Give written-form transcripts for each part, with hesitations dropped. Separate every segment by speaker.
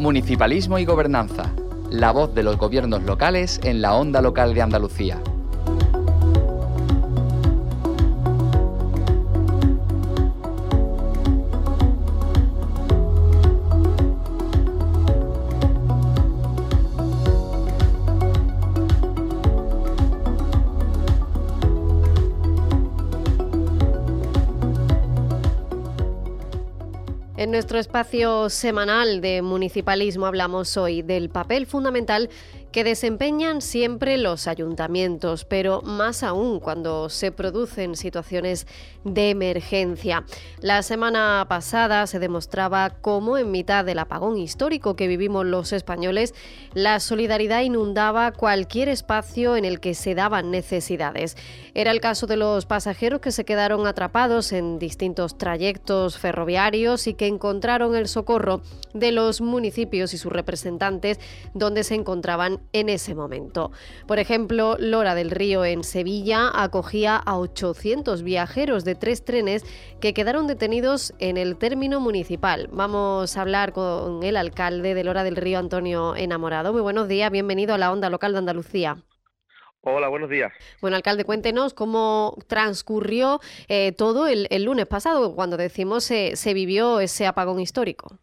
Speaker 1: Municipalismo y gobernanza. La voz de los gobiernos locales en la onda local de Andalucía.
Speaker 2: En nuestro espacio semanal de municipalismo hablamos hoy del papel fundamental que desempeñan siempre los ayuntamientos, pero más aún cuando se producen situaciones de emergencia. La semana pasada se demostraba cómo en mitad del apagón histórico que vivimos los españoles, la solidaridad inundaba cualquier espacio en el que se daban necesidades. Era el caso de los pasajeros que se quedaron atrapados en distintos trayectos ferroviarios y que encontraron el socorro de los municipios y sus representantes donde se encontraban en ese momento. Por ejemplo, Lora del Río en Sevilla acogía a 800 viajeros de 3 trenes que quedaron detenidos en el término municipal. Vamos a hablar con el alcalde de Lora del Río, Antonio Enamorado. Muy buenos días, bienvenido a la onda local de Andalucía.
Speaker 3: Hola, buenos días.
Speaker 2: Bueno, alcalde, cuéntenos cómo transcurrió todo el lunes pasado, cuando decimos se vivió ese apagón histórico.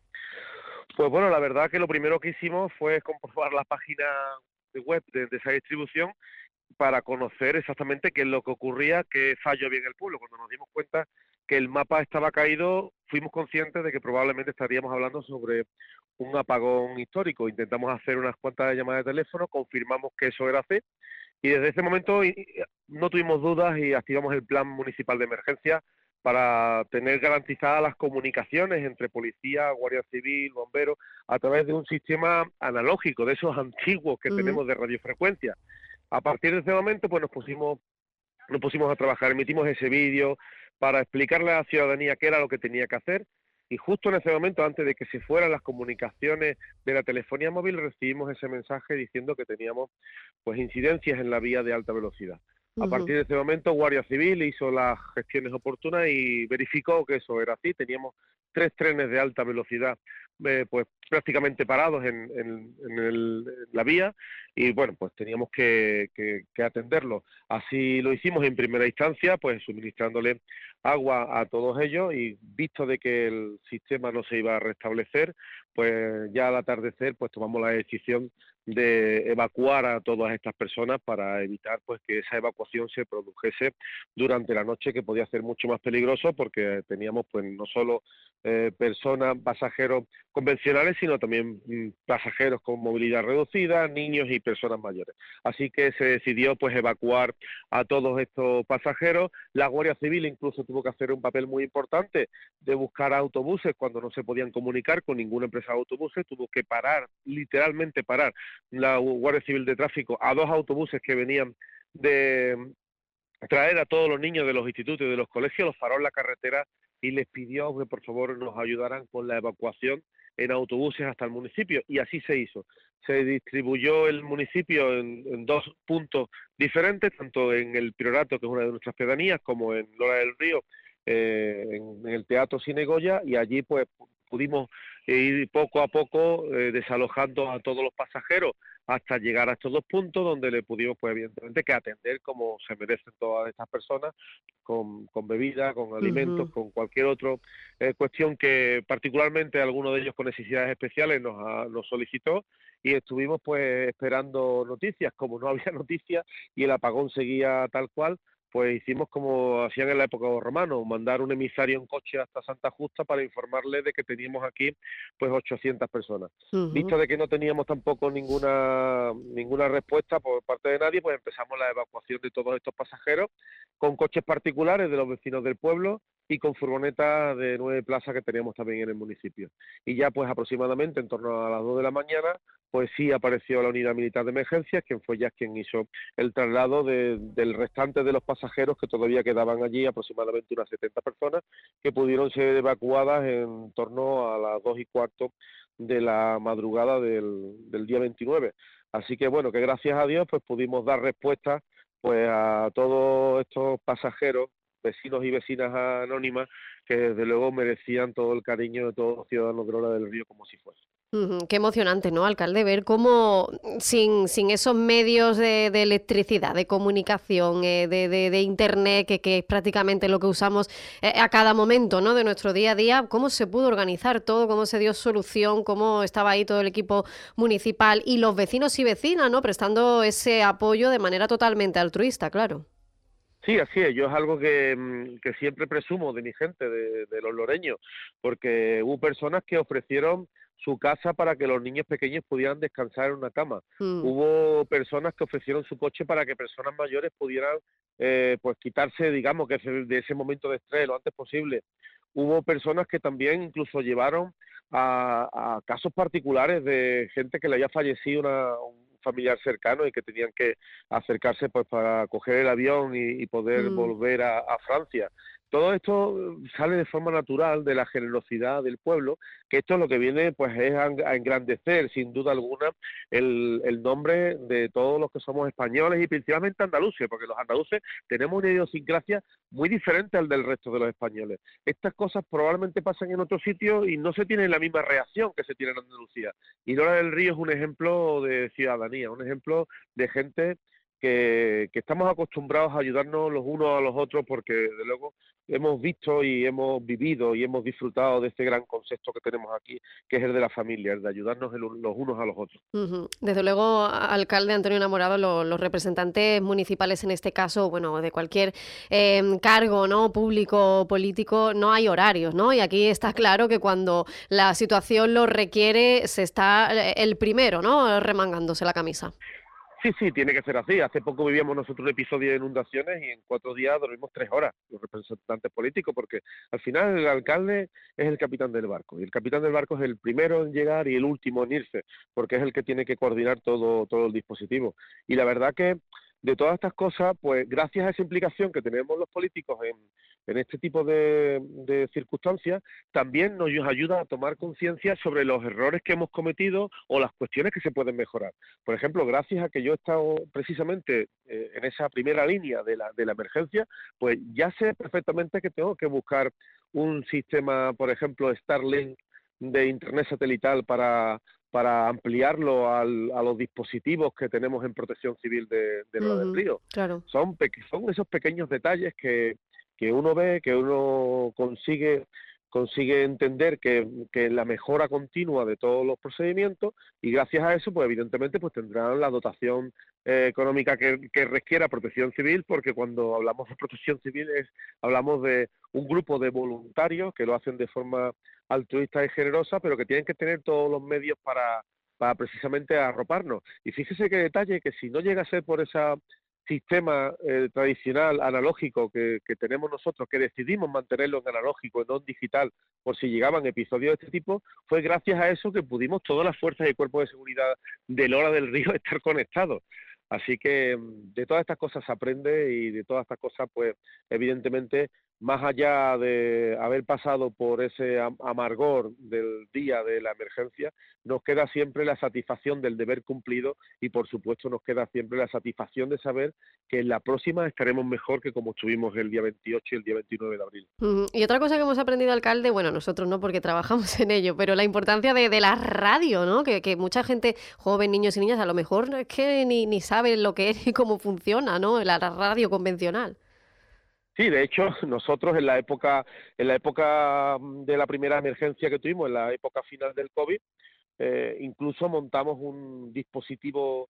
Speaker 3: Pues bueno, la verdad que lo primero que hicimos fue comprobar la página de web de esa distribución para conocer exactamente qué es lo que ocurría, qué fallo había en el pueblo. Cuando nos dimos cuenta que el mapa estaba caído, fuimos conscientes de que probablemente estaríamos hablando sobre un apagón histórico. Intentamos hacer unas cuantas llamadas de teléfono, confirmamos que eso era así, y desde ese momento no tuvimos dudas y activamos el plan municipal de emergencia para tener garantizadas las comunicaciones entre policía, guardia civil, bomberos, a través de un sistema analógico, de esos antiguos que tenemos de radiofrecuencia. A partir de ese momento, pues nos pusimos a trabajar, emitimos ese vídeo para explicarle a la ciudadanía qué era lo que tenía que hacer, y justo en ese momento, antes de que se fueran las comunicaciones de la telefonía móvil, recibimos ese mensaje diciendo que teníamos pues incidencias en la vía de alta velocidad. A partir de ese momento, Guardia Civil hizo las gestiones oportunas y verificó que eso era así. Teníamos 3 trenes de alta velocidad pues prácticamente parados en la vía, y bueno, pues teníamos que atenderlo. Así lo hicimos en primera instancia, pues suministrándole agua a todos ellos, y visto de que el sistema no se iba a restablecer, pues ya al atardecer pues tomamos la decisión de evacuar a todas estas personas para evitar pues que esa evacuación se produjese durante la noche, que podía ser mucho más peligroso, porque teníamos pues no solo personas, pasajeros convencionales, sino también pasajeros con movilidad reducida, niños y personas mayores. Así que se decidió pues evacuar a todos estos pasajeros. La Guardia Civil incluso tuvo que hacer un papel muy importante de buscar autobuses cuando no se podían comunicar con ninguna empresa de autobuses. Tuvo que parar, literalmente parar, la Guardia Civil de Tráfico a 2 autobuses que venían de traer a todos los niños de los institutos y de los colegios, los paró en la carretera y les pidió que por favor nos ayudaran con la evacuación en autobuses hasta el municipio, y así se hizo. Se distribuyó el municipio en 2 puntos diferentes, tanto en el Priorato, que es una de nuestras pedanías, como en Lora del Río, en el Teatro Cine Goya, y allí pues pudimos ir poco a poco desalojando a todos los pasajeros hasta llegar a estos 2 puntos, donde le pudimos, pues evidentemente, que atender como se merecen todas estas personas, con bebida, con alimentos, con cualquier otra cuestión que particularmente alguno de ellos con necesidades especiales nos solicitó, y estuvimos pues esperando noticias. Como no había noticias y el apagón seguía tal cual, pues hicimos como hacían en la época de los romanos, mandar un emisario en coche hasta Santa Justa para informarle de que teníamos aquí pues 800 personas. Visto de que no teníamos tampoco ninguna respuesta por parte de nadie, pues empezamos la evacuación de todos estos pasajeros con coches particulares de los vecinos del pueblo y con furgonetas de 9 plazas que teníamos también en el municipio. Y ya pues aproximadamente en torno a las 2 de la mañana, pues sí apareció la unidad militar de emergencias, quien hizo el traslado del restante de los pasajeros, que todavía quedaban allí aproximadamente unas 70 personas, que pudieron ser evacuadas en torno a las 2:15 de la madrugada del día 29. Así que bueno, que gracias a Dios pues pudimos dar respuesta pues a todos estos pasajeros, vecinos y vecinas anónimas, que desde luego merecían todo el cariño de todos los ciudadanos de Lora del Río como si fuese.
Speaker 2: Qué emocionante, ¿no, alcalde? Ver cómo sin esos medios de electricidad, de comunicación, de internet, que es prácticamente lo que usamos a cada momento, ¿no? De nuestro día a día, cómo se pudo organizar todo, cómo se dio solución, cómo estaba ahí todo el equipo municipal y los vecinos y vecinas, ¿no? Prestando ese apoyo de manera totalmente altruista, claro.
Speaker 3: Sí, así es. Yo es algo que siempre presumo de mi gente, de los loreños, porque hubo personas que ofrecieron su casa para que los niños pequeños pudieran descansar en una cama.
Speaker 2: Mm,
Speaker 3: Hubo personas que ofrecieron su coche para que personas mayores pudieran, pues, quitarse, digamos, de ese momento de estrés lo antes posible. Hubo personas que también incluso llevaron a casos particulares de gente que le había fallecido un familiar cercano y que tenían que acercarse pues para coger el avión y poder
Speaker 2: mm.
Speaker 3: volver a Francia. Todo esto sale de forma natural de la generosidad del pueblo, que esto lo que viene pues es a engrandecer sin duda alguna el nombre de todos los que somos españoles y principalmente andaluces, porque los andaluces tenemos una idiosincrasia muy diferente al del resto de los españoles. Estas cosas probablemente pasan en otros sitios y no se tiene la misma reacción que se tiene en Andalucía. Y Lola del Río es un ejemplo de ciudadanía, un ejemplo de gente que estamos acostumbrados a ayudarnos los unos a los otros porque, desde luego, hemos visto y hemos vivido y hemos disfrutado de este gran concepto que tenemos aquí, que es el de la familia, el de ayudarnos los unos a los otros.
Speaker 2: Ujú. Desde luego, alcalde Antonio Enamorado, los representantes municipales en este caso, bueno, de cualquier cargo, ¿no? Público, político, no hay horarios, ¿no? Y aquí está claro que cuando la situación lo requiere, se está el primero, ¿no? Remangándose la camisa.
Speaker 3: Sí, sí, tiene que ser así. Hace poco vivíamos nosotros un episodio de inundaciones y en 4 días dormimos 3 horas los representantes políticos, porque al final el alcalde es el capitán del barco y el capitán del barco es el primero en llegar y el último en irse, porque es el que tiene que coordinar todo el dispositivo. Y la verdad que de todas estas cosas, pues gracias a esa implicación que tenemos los políticos en este tipo de circunstancias, también nos ayuda a tomar conciencia sobre los errores que hemos cometido o las cuestiones que se pueden mejorar. Por ejemplo, gracias a que yo he estado precisamente en esa primera línea de la emergencia, pues ya sé perfectamente que tengo que buscar un sistema, por ejemplo, Starlink de internet satelital para ampliarlo a los dispositivos que tenemos en Protección Civil de Lola del
Speaker 2: Ujú,
Speaker 3: Río.
Speaker 2: claro.
Speaker 3: Son esos pequeños detalles que uno ve, que uno consigue entender que la mejora continua de todos los procedimientos y gracias a eso, pues evidentemente, pues tendrán la dotación económica que requiera Protección Civil, porque cuando hablamos de Protección Civil hablamos de un grupo de voluntarios que lo hacen de forma altruista y generosa, pero que tienen que tener todos los medios para precisamente arroparnos. Y fíjese qué detalle, que si no llega a ser por ese sistema tradicional, analógico que tenemos nosotros, que decidimos mantenerlo en analógico, no en digital, por si llegaban episodios de este tipo, fue gracias a eso que pudimos todas las fuerzas y cuerpos de seguridad de Lola del Río estar conectados. Así que de todas estas cosas se aprende y de todas estas cosas, pues evidentemente, más allá de haber pasado por ese amargor del día de la emergencia, nos queda siempre la satisfacción del deber cumplido y por supuesto nos queda siempre la satisfacción de saber que en la próxima estaremos mejor que como estuvimos el día 28 y el día 29 de abril.
Speaker 2: Ujú. Y otra cosa que hemos aprendido, alcalde, bueno, nosotros no porque trabajamos en ello, pero la importancia de la radio, ¿no? Que mucha gente, joven, niños y niñas, a lo mejor es que ni saben lo que es ni cómo funciona, ¿no? La radio convencional.
Speaker 3: Sí, de hecho, nosotros en la época de la primera emergencia que tuvimos, en la época final del COVID, incluso montamos un dispositivo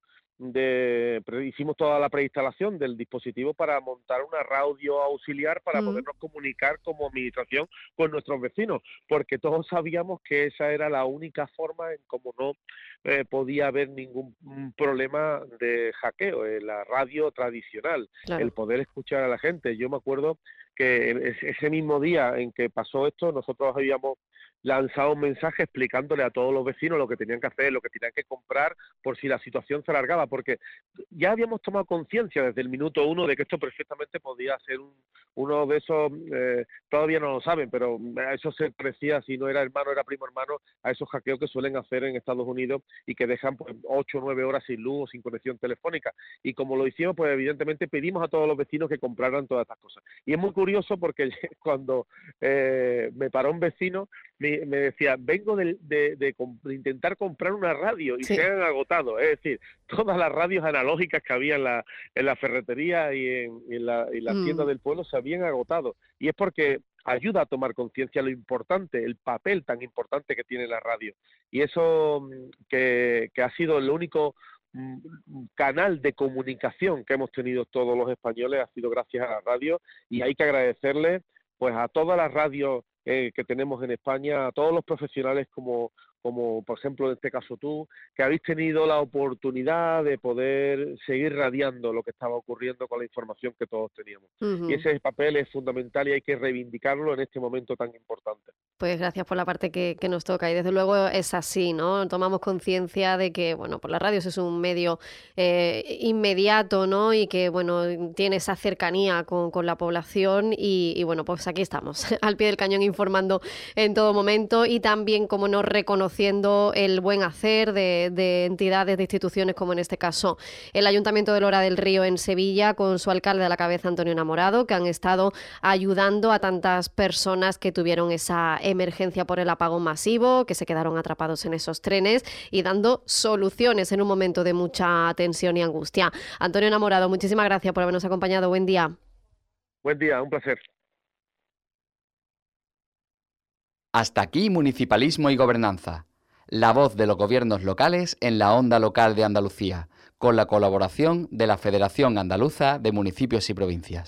Speaker 3: hicimos toda la preinstalación del dispositivo para montar una radio auxiliar para
Speaker 2: Mm,
Speaker 3: podernos comunicar como administración con nuestros vecinos, porque todos sabíamos que esa era la única forma en cómo no podía haber ningún problema de hackeo, la radio tradicional, el
Speaker 2: claro.
Speaker 3: poder escuchar a la gente. Yo me acuerdo que ese mismo día en que pasó esto, nosotros habíamos lanzado un mensaje explicándole a todos los vecinos lo que tenían que hacer, lo que tenían que comprar, por si la situación se alargaba, porque ya habíamos tomado conciencia desde el minuto uno de que esto perfectamente podía ser uno de esos, todavía no lo saben, pero a eso se parecía, si no era hermano, era primo hermano, a esos hackeos que suelen hacer en Estados Unidos y que dejan pues 8 o 9 horas sin luz o sin conexión telefónica. Y como lo hicimos, pues evidentemente pedimos a todos los vecinos que compraran todas estas cosas. Y es muy curioso porque cuando me paró un vecino, me decía, vengo de intentar comprar una radio y
Speaker 2: Sí.
Speaker 3: se han agotado. Es decir, todas las radios analógicas que había en la ferretería y en las tiendas
Speaker 2: Mm.
Speaker 3: del pueblo se habían agotado. Y es porque ayuda a tomar conciencia lo importante, el papel tan importante que tiene la radio. Y eso que ha sido el único canal de comunicación que hemos tenido todos los españoles ha sido gracias a la radio, y hay que agradecerle pues a todas las radios que tenemos en España, a todos los profesionales como por ejemplo en este caso tú, que habéis tenido la oportunidad de poder seguir radiando lo que estaba ocurriendo con la información que todos teníamos. Y
Speaker 2: Ujú.
Speaker 3: ese papel es fundamental y hay que reivindicarlo en este momento tan importante.
Speaker 2: Pues gracias por la parte que nos toca y desde luego es así, ¿no? Tomamos conciencia de que, bueno, pues las radios es un medio inmediato, ¿no? Y que, bueno, tiene esa cercanía con la población y, bueno, pues aquí estamos, al pie del cañón informando en todo momento y también, como no, reconociendo el buen hacer de entidades, de instituciones como en este caso el Ayuntamiento de Lora del Río en Sevilla, con su alcalde a la cabeza, Antonio Enamorado, que han estado ayudando a tantas personas que tuvieron esa emergencia por el apagón masivo, que se quedaron atrapados en esos trenes y dando soluciones en un momento de mucha tensión y angustia. Antonio Enamorado, muchísimas gracias por habernos acompañado. Buen día.
Speaker 3: Buen día, un placer.
Speaker 1: Hasta aquí Municipalismo y Gobernanza, la voz de los gobiernos locales en la onda local de Andalucía, con la colaboración de la Federación Andaluza de Municipios y Provincias.